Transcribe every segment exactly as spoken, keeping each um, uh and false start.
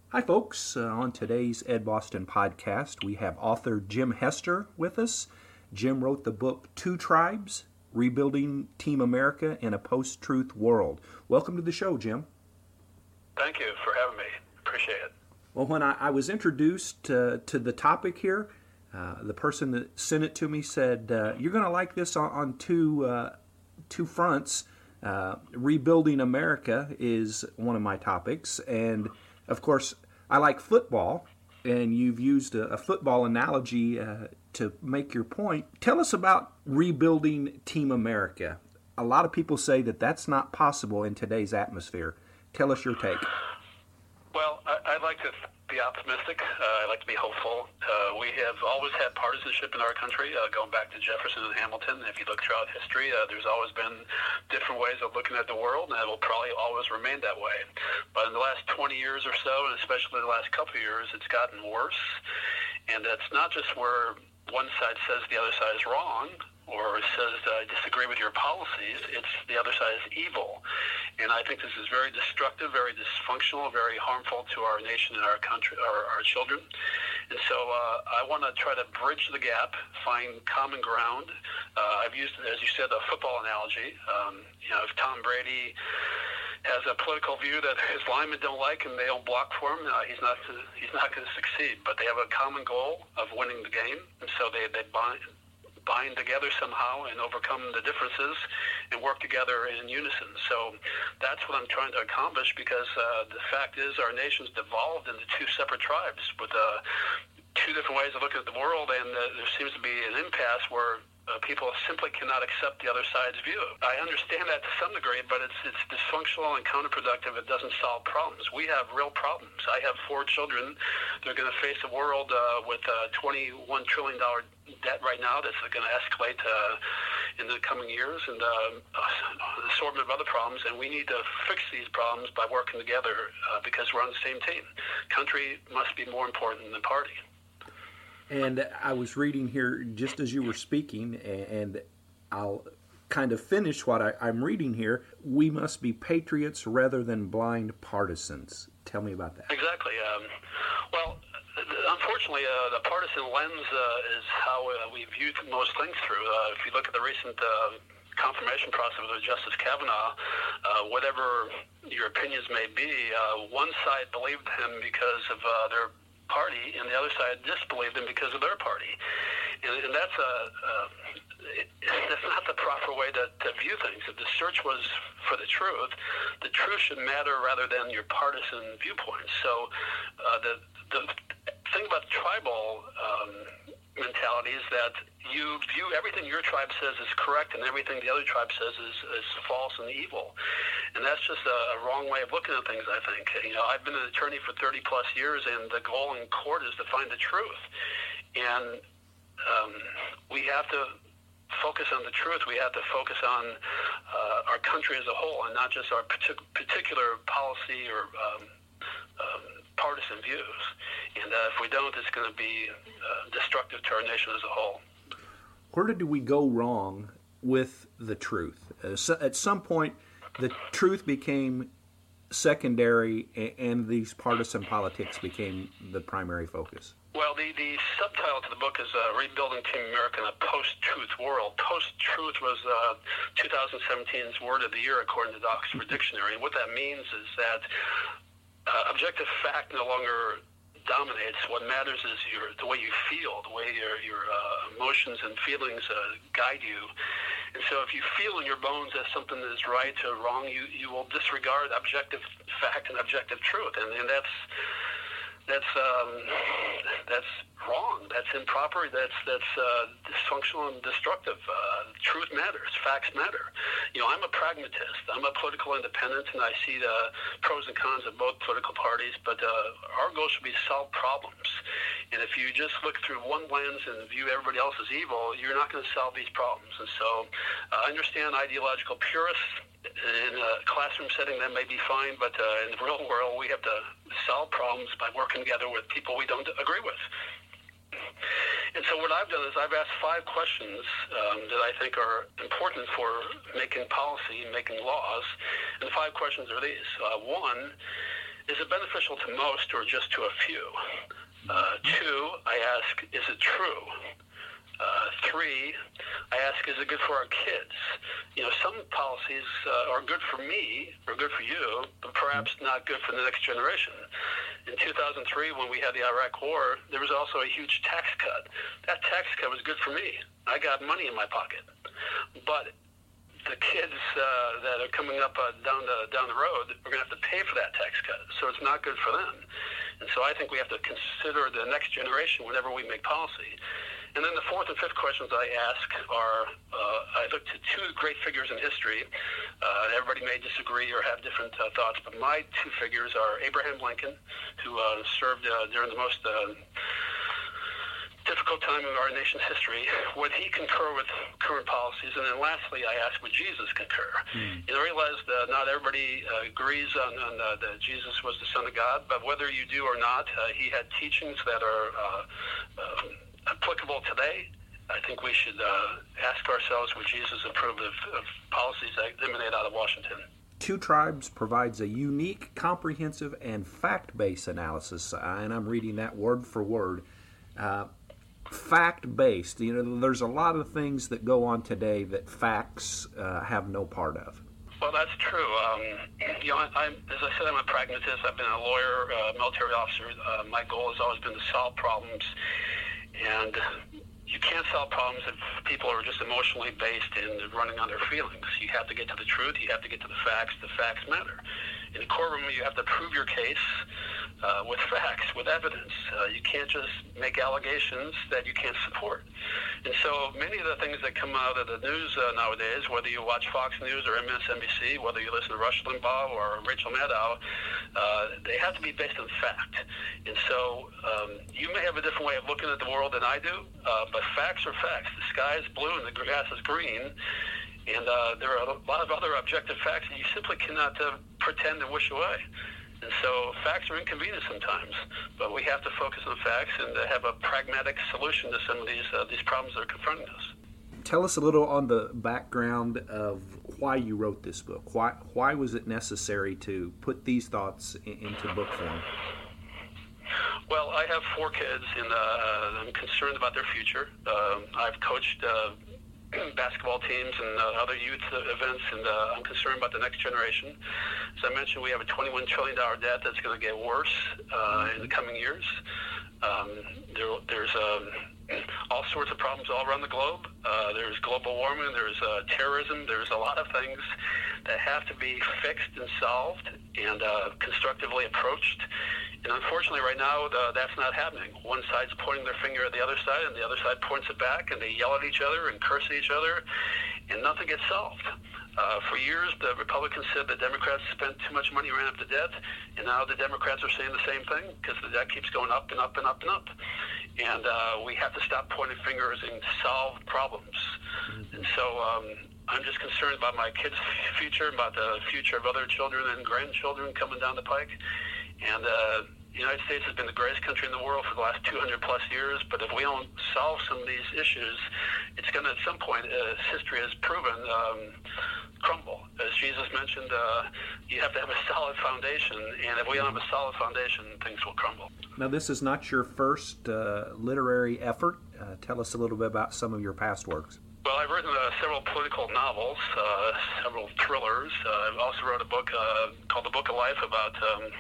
Hi, folks. Uh, on today's Ed Boston podcast, we have author Jim Hester with us. Jim wrote the book Two Tribes, Rebuilding Team America in a Post-Truth World. Welcome to the show, Jim. Thank you for having me. Appreciate it. Well, when I, I was introduced uh, to the topic here, uh, the person that sent it to me said, uh, you're going to like this on, on two, uh, two fronts. Uh, rebuilding America is one of my topics, and of course, I like football, and you've used a, a football analogy uh, to make your point. Tell us about rebuilding Team America. A lot of people say that that's not possible in today's atmosphere. Tell us your take. Well, I, I'd like to be optimistic. Uh, I'd like to be hopeful. Uh, we have always had partisanship in our country, uh, going back to Jefferson and Hamilton. If you look throughout history, uh, there's always been different ways of looking at the world, and it will probably always remain that way. But in the last twenty years or so, and especially the last couple of years, it's gotten worse. And it's not just where one side says the other side is wrong, or says, I disagree with your policies, it's the other side is evil. And I think this is very destructive, very dysfunctional, very harmful to our nation and our country, our, our children. And so uh, I want to try to bridge the gap, find common ground. Uh, I've used, as you said, a football analogy. Um, you know, if Tom Brady has a political view that his linemen don't like and they don't block for him, uh, he's not he's not going to succeed. But they have a common goal of winning the game, and so they, they bind bind together somehow and overcome the differences and work together in unison. So that's what I'm trying to accomplish, because uh, the fact is our nation's devolved into two separate tribes with uh, two different ways of looking at the world, and uh, there seems to be an impasse where Uh, people simply cannot accept the other side's view. I understand that to some degree, but it's it's dysfunctional and counterproductive. It doesn't solve problems. We have real problems. I have four children. They're going to face a world uh, with uh, twenty-one trillion dollars debt right now that's going to escalate uh, in the coming years, and uh, an assortment of other problems. And we need to fix these problems by working together uh, because we're on the same team. Country must be more important than party. And I was reading here just as you were speaking, and I'll kind of finish what I, I'm reading here. We must be patriots rather than blind partisans. Tell me about that. Exactly. Um, well, unfortunately, uh, the partisan lens uh, is how uh, we view most things through. Uh, if you look at the recent uh, confirmation process with Justice Kavanaugh, uh, whatever your opinions may be, uh, one side believed him because of uh, their party, and the other side disbelieved them because of their party, and, and that's a uh, it, that's not the proper way to, to view things. If the search was for the truth, the truth should matter rather than your partisan viewpoints. So uh, the the thing about tribal um, mentality is that you view everything your tribe says is correct and everything the other tribe says is, is false and evil. And that's just a, a wrong way of looking at things, I think. You know, I've been an attorney for thirty plus years, and the goal in court is to find the truth. And um, we have to focus on the truth. We have to focus on uh, our country as a whole, and not just our partic- particular policy or um, um, partisan views. And uh, if we don't, it's going to be uh, destructive to our nation as a whole. Where did we go wrong with the truth? Uh, so at some point, the truth became secondary, and these partisan politics became the primary focus. Well, the, the subtitle to the book is uh, Rebuilding Team America in a Post-Truth World. Post-truth was uh, twenty seventeen's word of the year, according to the Oxford Dictionary. And what that means is that uh, objective fact no longer dominates. What matters is your the way you feel, the way your, your uh, emotions and feelings uh, guide you. And so if you feel in your bones that something is right or wrong, you, you will disregard objective fact and objective truth. And, and that's that's um, that's wrong. That's improper. That's that's uh, dysfunctional and destructive. Uh, truth matters. Facts matter. You know, I'm a pragmatist. I'm a political independent, and I see the pros and cons of both political parties. But uh, our goal should be to solve problems. And if you just look through one lens and view everybody else as evil, you're not going to solve these problems. And so uh, I understand ideological purists. In a classroom setting, that may be fine, but uh, in the real world, we have to solve problems by working together with people we don't agree with. And so what I've done is I've asked five questions um, that I think are important for making policy and making laws. And the five questions are these. Uh, one, is it beneficial to most or just to a few? Uh, two, I ask, is it true? Uh, three, I ask, is it good for our kids? You know, some policies uh, are good for me or good for you, but perhaps not good for the next generation. In two thousand three, when we had the Iraq War, there was also a huge tax cut. That tax cut was good for me. I got money in my pocket. But the kids uh, that are coming up uh, down the down the road are going to have to pay for that tax cut, so it's not good for them. And so I think we have to consider the next generation whenever we make policy. And then the fourth and fifth questions I ask are, uh, I look to two great figures in history. Uh, everybody may disagree or have different uh, thoughts, but my two figures are Abraham Lincoln, who uh, served uh, during the most uh, difficult time in our nation's history. Would he concur with current policies? And then lastly, I ask, would Jesus concur? Mm. You know, I realize that not everybody uh, agrees on, on uh, that Jesus was the Son of God, but whether you do or not, uh, he had teachings that are uh, uh, applicable today. I think we should uh, ask ourselves, would Jesus approve of, of policies that emanate out of Washington? Two Tribes provides a unique, comprehensive, and fact-based analysis, uh, and I'm reading that word for word. Uh, fact-based. You know, there's a lot of things that go on today that facts uh, have no part of. Well, that's true. Um, you know, I, I'm, as I said, I'm a pragmatist. I've been a lawyer, uh, military officer. Uh, my goal has always been to solve problems. And you can't solve problems if people are just emotionally based and running on their feelings. You have to get to the truth. You have to get to the facts. The facts matter. In a courtroom, you have to prove your case uh, with facts, with evidence. Uh, you can't just make allegations that you can't support. And so many of the things that come out of the news uh, nowadays, whether you watch Fox News or M S N B C, whether you listen to Rush Limbaugh or Rachel Maddow, uh, they have to be based on fact. And so um, you may have a different way of looking at the world than I do, uh, but facts are facts. The sky is blue and the grass is green. And uh, there are a lot of other objective facts that you simply cannot uh, pretend and wish away. And so facts are inconvenient sometimes, but we have to focus on facts and uh, have a pragmatic solution to some of these uh, these problems that are confronting us. Tell us a little on the background of why you wrote this book. Why why was it necessary to put these thoughts in, into book form? Well, I have four kids, and uh, I'm concerned about their future. Um, I've coached uh, basketball teams and uh, other youth events, and uh, I'm concerned about the next generation. As I mentioned, we have a twenty-one trillion dollars debt that's going to get worse uh, in the coming years. Um, there, there's um, all sorts of problems all around the globe. Uh, there's global warming, there's uh, terrorism, there's a lot of things that have to be fixed and solved and uh, constructively approached. And unfortunately, right now, the, that's not happening. One side's pointing their finger at the other side, and the other side points it back, and they yell at each other and curse at each other, and nothing gets solved. Uh, for years, the Republicans said the Democrats spent too much money ran up the debt, and now the Democrats are saying the same thing because the debt keeps going up and up and up and up. And uh, we have to stop pointing fingers and solve problems. And so um, I'm just concerned about my kids' future, about the future of other children and grandchildren coming down the pike. And uh, the United States has been the greatest country in the world for the last two hundred plus years, but if we don't solve some of these issues, it's going to, at some point, as history has proven, um, crumble. As Jesus mentioned, uh, you have to have a solid foundation, and if we don't have a solid foundation, things will crumble. Now, this is not your first uh, literary effort. Uh, tell us a little bit about some of your past works. Well, I've written uh, several political novels, uh, several thrillers. Uh, I've also wrote a book uh, called The Book of Life about um,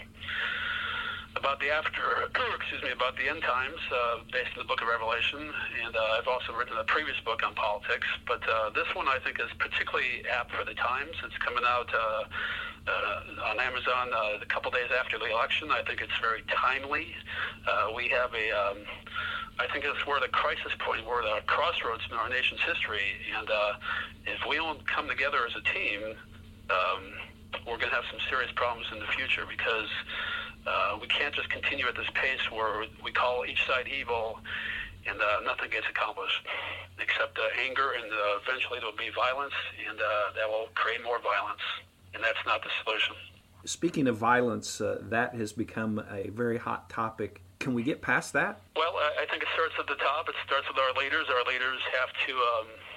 about the after, excuse me, about the end times, uh, based on the Book of Revelation. And uh, I've also written a previous book on politics. But uh, this one I think is particularly apt for the times. It's coming out uh, uh, on Amazon uh, a couple days after the election. I think it's very timely. Uh, we have a um, I think it's we're at a crisis point. We're at a crossroads in our nation's history, and uh, if we don't come together as a team, um, we're going to have some serious problems in the future because uh, we can't just continue at this pace where we call each side evil and uh, nothing gets accomplished except uh, anger, and uh, eventually there will be violence, and uh, that will create more violence, and that's not the solution. Speaking of violence, uh, that has become a very hot topic. Can we get past that? Well, I think it starts at the top. It starts with our leaders. Our leaders have to um,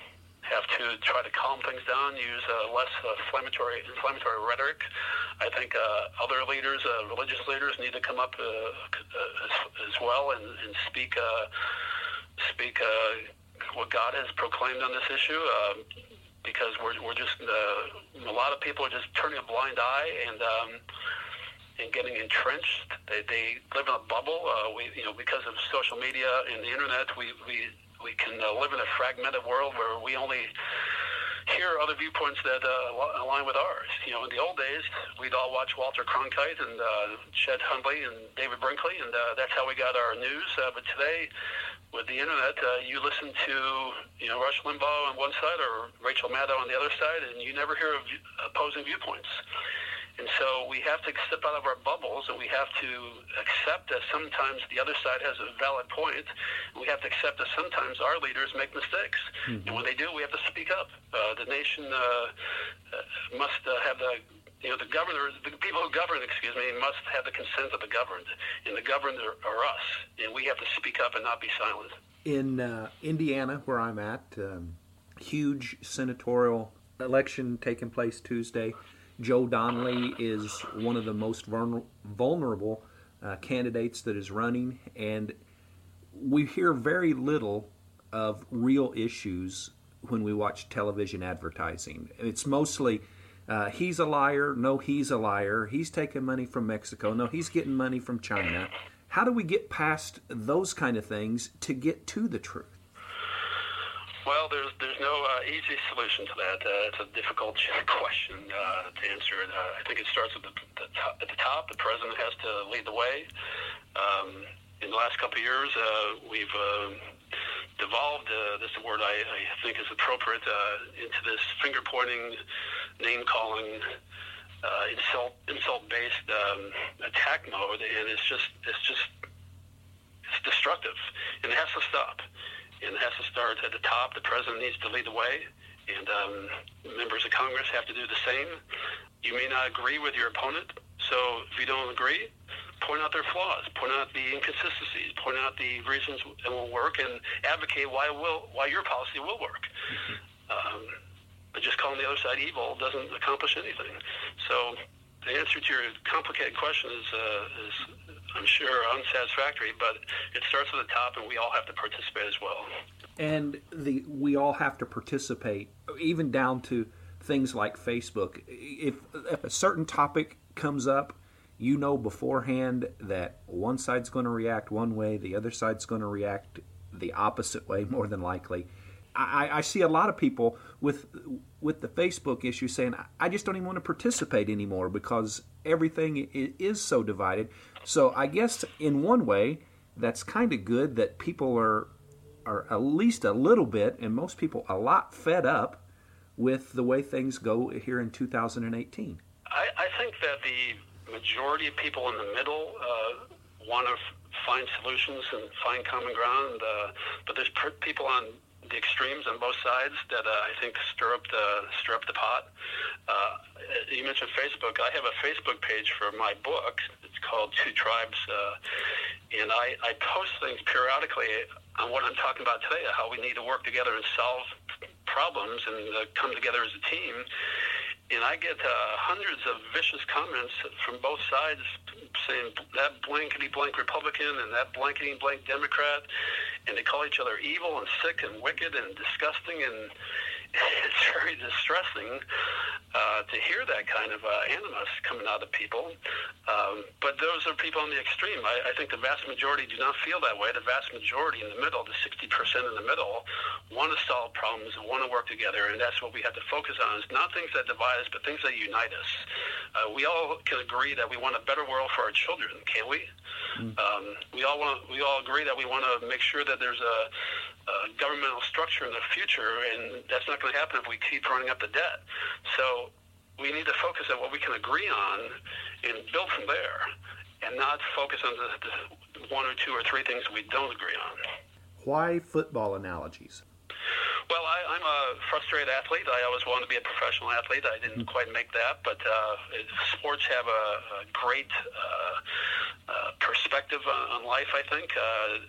have to try to calm things down, use uh, less uh, inflammatory inflammatory rhetoric. I think uh, other leaders, uh, religious leaders, need to come up uh, uh, as, as well and, and speak uh, speak uh, what God has proclaimed on this issue. Uh, because we're we're just uh, a lot of people are just turning a blind eye and. Um, and getting entrenched. They, they live in a bubble. Uh, we, you know, because of social media and the internet, we we, we can uh, live in a fragmented world where we only hear other viewpoints that uh, align with ours. You know, in the old days, we'd all watch Walter Cronkite and uh, Chet Hundley and David Brinkley, and uh, that's how we got our news. Uh, but today, with the internet, uh, you listen to you know Rush Limbaugh on one side or Rachel Maddow on the other side, and you never hear of opposing viewpoints. And so we have to step out of our bubbles, and we have to accept that sometimes the other side has a valid point. We have to accept that sometimes our leaders make mistakes. Mm-hmm. And when they do, we have to speak up. Uh, the nation uh, uh, must uh, have the, you know, the governor, the people who govern, excuse me, must have the consent of the governed. And the governed are, are us. And we have to speak up and not be silent. In uh, Indiana, where I'm at, um, huge senatorial election taking place Tuesday. Joe Donnelly is one of the most vulnerable uh, candidates that is running, and we hear very little of real issues when we watch television advertising. It's mostly, uh, he's a liar, no, he's a liar, he's taking money from Mexico, no, he's getting money from China. How do we get past those kind of things to get to the truth? Well, there's there's no uh, easy solution to that. Uh, it's a difficult question uh, to answer. Uh, I think it starts at the, the top, at the top. The president has to lead the way. Um, in the last couple of years, uh, we've uh, devolved, uh, this is a word I, I think is appropriate, uh, into this finger-pointing, name-calling, uh, insult insult-based um, attack mode, and it's just it's just it's destructive, and it has to stop. And it has to start at the top. The president needs to lead the way, and um, members of Congress have to do the same. You may not agree with your opponent, so if you don't agree, point out their flaws, point out the inconsistencies, point out the reasons it won't work, and advocate why it will, why your policy will work. Mm-hmm. Um, but just calling the other side evil doesn't accomplish anything. So the answer to your complicated question is, uh, is I'm sure, unsatisfactory, but it starts at the top, and we all have to participate as well. And the we all have to participate, even down to things like Facebook. If, if a certain topic comes up, you know beforehand that one side's going to react one way, the other side's going to react the opposite way, more than likely. I, I see a lot of people with with the Facebook issue saying, I just don't even want to participate anymore because everything is so divided. So I guess in one way, that's kind of good that people are are at least a little bit, and most people a lot, fed up with the way things go here in two thousand eighteen. I, I think that the majority of people in the middle uh, want to f- find solutions and find common ground, uh, but there's per- people on the extremes on both sides that uh, I think stir up the stir up the pot. Uh, you mentioned Facebook. I have a Facebook page for my book. It's called Two Tribes, uh, and I, I post things periodically on what I'm talking about today, how we need to work together and solve problems and uh, come together as a team. And I get uh, hundreds of vicious comments from both sides saying that blankety-blank Republican and that blankety-blank Democrat, and they call each other evil and sick and wicked and disgusting, and it's very distressing uh, to hear that kind of uh, animus coming out of people. Um, but those are people on the extreme. I, I think the vast majority do not feel that way. The vast majority in the middle, the sixty percent in the middle, want to solve problems and want to work together, and that's what we have to focus on. It's not things that divide us, but things that unite us. Uh, we all can agree that we want a better world for our children, can't we? Mm. Um, we all want. We all agree that we want to make sure that there's a, a governmental structure in the future, and that's not going to happen if we keep running up the debt. So we need to focus on what we can agree on and build from there, and not focus on the, the one or two or three things we don't agree on. Why football analogies? Well, I, I'm a frustrated athlete. I always wanted to be a professional athlete. I didn't quite make that, but uh, sports have a, a great uh, uh, perspective on, on life, I think. Uh, you, you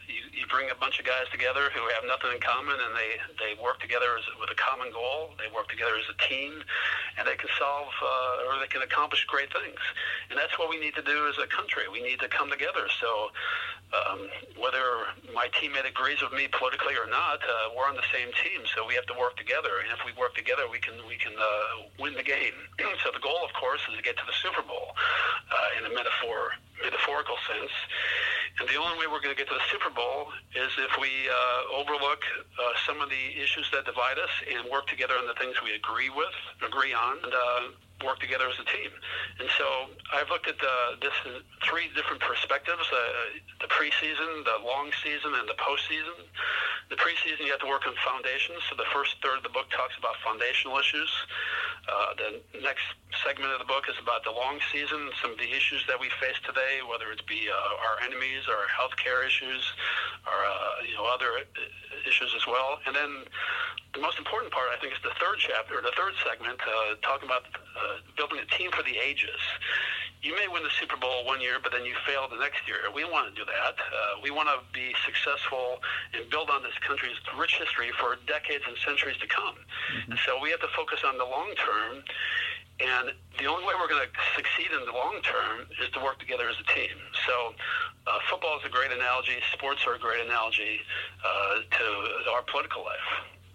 you bring a bunch of guys together who have nothing in common, and they, they work together as, with a common goal. They work together as a team, and they can solve uh, or they can accomplish great things. And that's what we need to do as a country. We need to come together. So um, whether my teammate agrees with me politically or not, uh, we're on the same team. So we have to work together. And if we work together, we can we can uh, win the game. So the goal, of course, is to get to the Super Bowl uh, in a metaphor, metaphorical sense. And the only way we're going to get to the Super Bowl is if we uh, overlook uh, some of the issues that divide us and work together on the things we agree with, agree on, and uh, work together as a team. And so I've looked at uh, this in three different perspectives, uh, the preseason, the long season, and the postseason. The preseason, you have to work on foundations. So the first third of the book talks about foundational issues. Uh, the next segment of the book is about the long season, some of the issues that we face today, whether it be uh, our enemies, our healthcare issues, or uh, you know other issues as well. And then the most important part, I think, is the third chapter, or the third segment, uh, talking about uh, building a team for the ages. You may win the Super Bowl one year, but then you fail the next year. We want to do that. Uh, we want to be successful and build on this country's rich history for decades and centuries to come. Mm-hmm. And so we have to focus on the long term. And the only way we're going to succeed in the long term is to work together as a team. So uh, football is a great analogy. Sports are a great analogy uh, to our political life.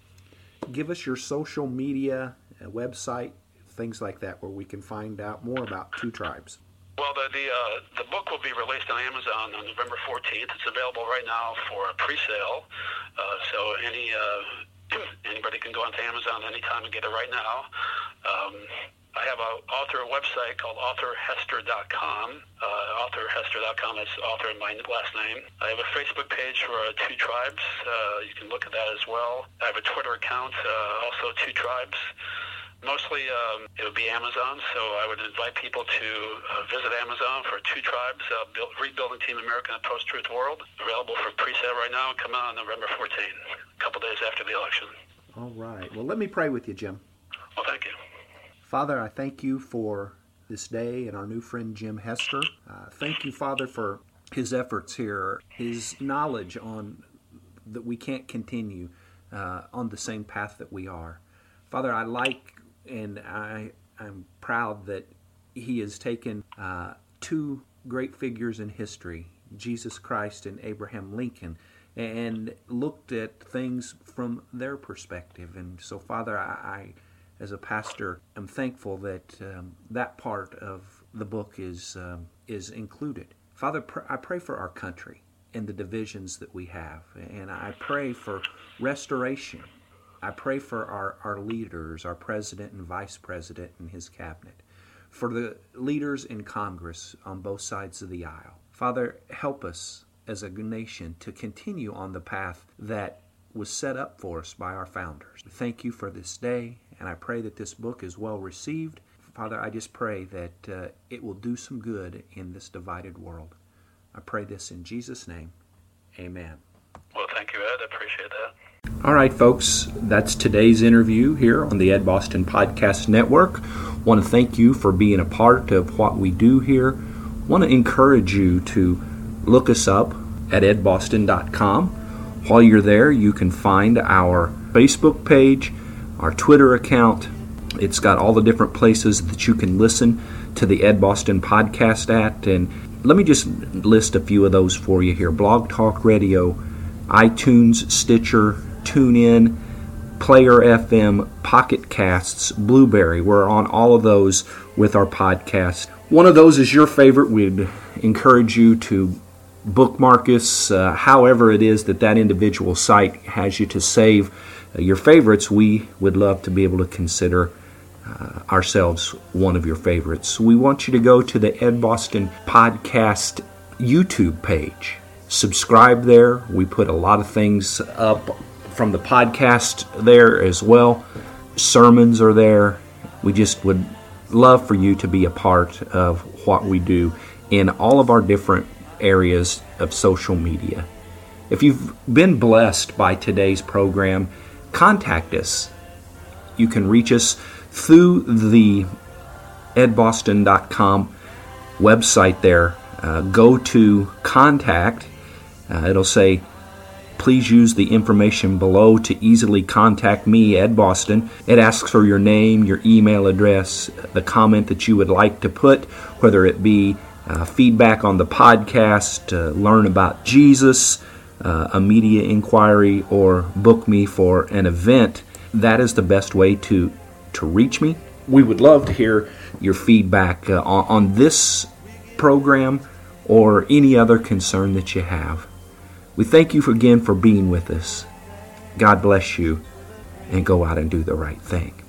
Give us your social media, uh, website, things like that, where we can find out more about Two Tribes. Well, the the, uh, the book will be released on Amazon on November fourteenth. It's available right now for a pre-sale. Uh, so any uh, anybody can go onto Amazon anytime and get it right now. Um, I have an author website called author hester dot com. Uh, author hester dot com, that's author in my last name. I have a Facebook page for uh, Two Tribes. Uh, you can look at that as well. I have a Twitter account, uh, also Two Tribes. Mostly um, it would be Amazon, so I would invite people to uh, visit Amazon for Two Tribes, uh, build, Rebuilding Team America in a Post-Truth World. Available for pre-sale right now, coming out on November fourteenth, a couple days after the election. All right. Well, let me pray with you, Jim. Well, thank you. Father, I thank you for this day and our new friend Jim Hester. Uh, thank you, Father, for his efforts here, his knowledge on that we can't continue uh, on the same path that we are. Father, I like and I, I'm proud that he has taken uh, two great figures in history, Jesus Christ and Abraham Lincoln, and looked at things from their perspective. And so, Father, I, I as a pastor, I'm thankful that um, that part of the book is um, is included. Father, pr- I pray for our country and the divisions that we have, and I pray for restoration. I pray for our, our leaders, our president and vice president and his cabinet, for the leaders in Congress on both sides of the aisle. Father, help us as a nation to continue on the path that was set up for us by our founders. Thank you for this day, and I pray that this book is well received. Father, I just pray that uh, it will do some good in this divided world. I pray this in Jesus' name. Amen. Well, thank you, Ed. I appreciate that. All right, folks, that's today's interview here on the Ed Boston Podcast Network. Want to thank you for being a part of what we do here. Want to encourage you to look us up at ed boston dot com. While you're there, you can find our Facebook page, our Twitter account. It's got all the different places that you can listen to the Ed Boston Podcast at. And let me just list a few of those for you here. Blog Talk Radio, iTunes, Stitcher, TuneIn, Player F M, Pocket Casts, Blueberry. We're on all of those with our podcast. One of those is your favorite. We'd encourage you to bookmark us, uh, however it is that that individual site has you to save uh, your favorites. We would love to be able to consider uh, ourselves one of your favorites. We want you to go to the Ed Boston Podcast YouTube page. Subscribe there. We put a lot of things up from the podcast there as well. Sermons are there. We just would love for you to be a part of what we do in all of our different areas of social media. If you've been blessed by today's program, contact us. You can reach us through the ed boston dot com website there. Uh, go to contact. Uh, it'll say please use the information below to easily contact me, Ed Boston. It asks for your name, your email address, the comment that you would like to put, whether it be uh, feedback on the podcast, uh, learn about Jesus, uh, a media inquiry, or book me for an event. That is the best way to, to reach me. We would love to hear your feedback uh, on, on this program or any other concern that you have. We thank you again for being with us. God bless you, and go out and do the right thing.